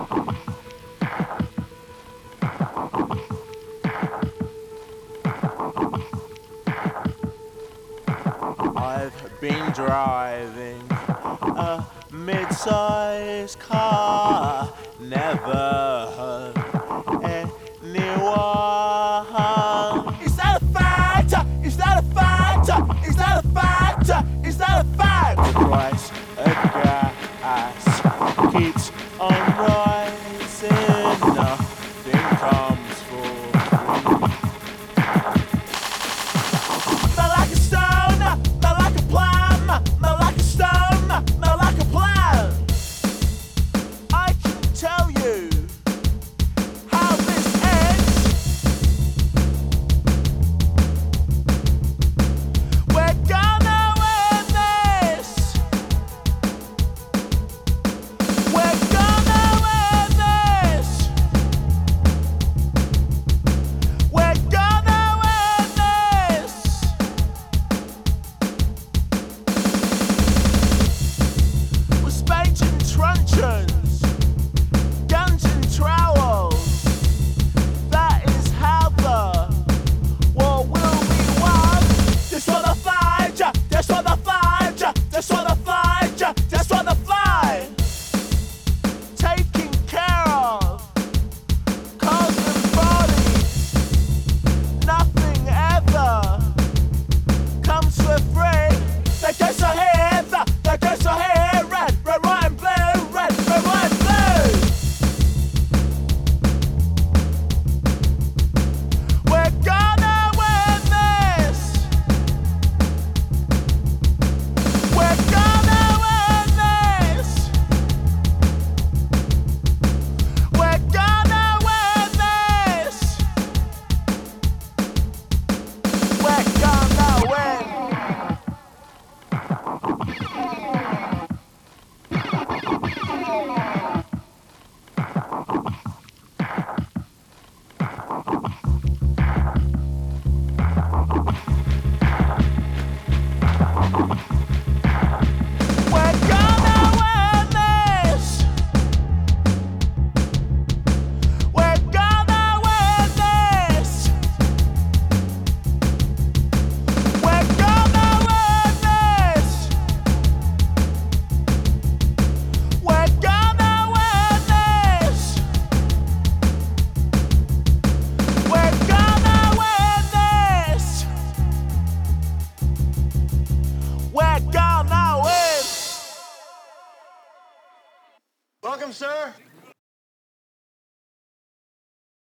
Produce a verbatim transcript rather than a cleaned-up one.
I've been driving a mid-sized car, never hurt anyone. Is that a fact? Is that a fact? Is that a fact? Is that a fact? The price of gas keeps on rising, nothing comes for free. Smell like a stone, smell like a plum, smell like a stone, smell like a plum. I can tell you how this ends. We're gonna win this. We're gonna win this. We're gonna win this. With spades and truncheons, guns and trowels. That is how the war will be won. This for the fight, yeah, this for the fight, yeah, this for the fight, yeah, this for the fight. Taking care of cars and bodies. Nothing ever comes for free. They get so here, they get so here. Red, red, white and blue. Red, red, white and blue. We're gonna win this. We're gonna win this. We're gonna win this. We're gonna win. We're gonna win this. We're gonna win this. We're gonna win this. We're gonna win this. We're gonna win this. We're gonna win. Welcome, sir.